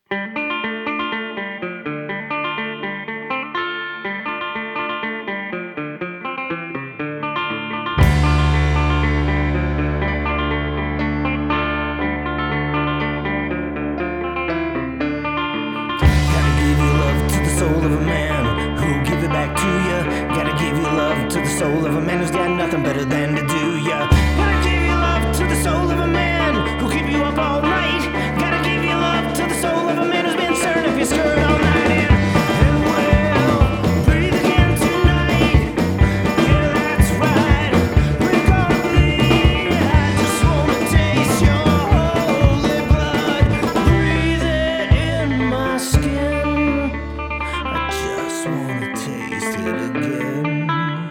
Soul of a man who'll give it back to you. Gotta give your love to the soul of a man who's got nothing better than to do ya. Gotta give your love to the soul of a man who'll keep you up all night. Gotta give your love to the soul of a man who's been staring up your skirt all night. And we'll breathe again tonight. Yeah, that's right. We're gonna bleed. I just wanna taste your holy blood. Breathe it in my skin. Just wanna taste it again.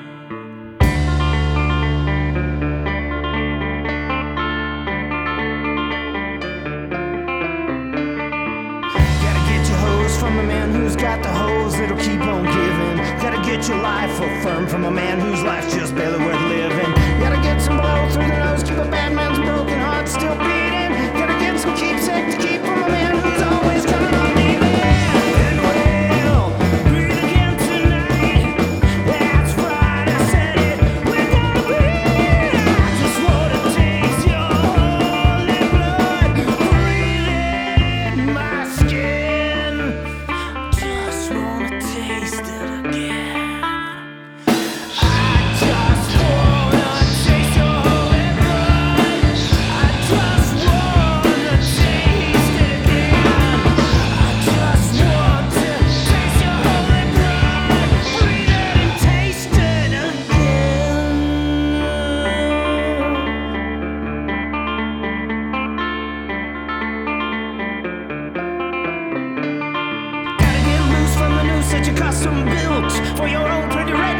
Gotta get your hose from a man who's got the hose that'll keep on giving. Gotta get your life affirmed from a man whose life's just barely worth living. Gotta get some blow through the nose, keep a bad man's broken heart still beating. Gotta get some keepsake to keep from a man who's always coming on leaving. That you custom built for your own pretty red